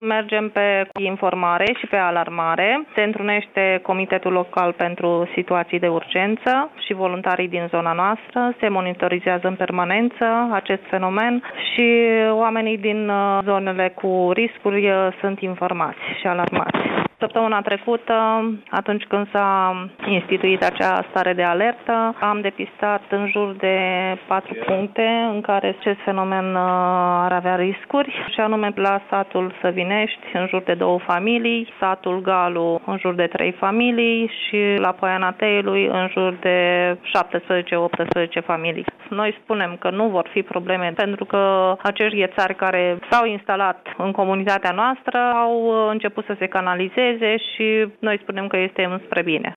Mergem pe informare și pe alarmare. Se întrunește Comitetul Local pentru Situații de Urgență și voluntarii din zona noastră. Se monitorizează în permanență acest fenomen și oamenii din zonele cu riscuri sunt informați și alarmați. Săptămâna trecută, atunci când s-a instituit acea stare de alertă, am depistat în jur de 4 puncte în care acest fenomen ar avea riscuri, și anume la satul Săvinești, în jur de 2 familii, satul Galu, în jur de 3 familii și la Poiana Teiului, în jur de 17-18 familii. Noi spunem că nu vor fi probleme pentru că acești ghețari care s-au instalat în comunitatea noastră au început să se canalizeze și noi spunem că este înspre bine.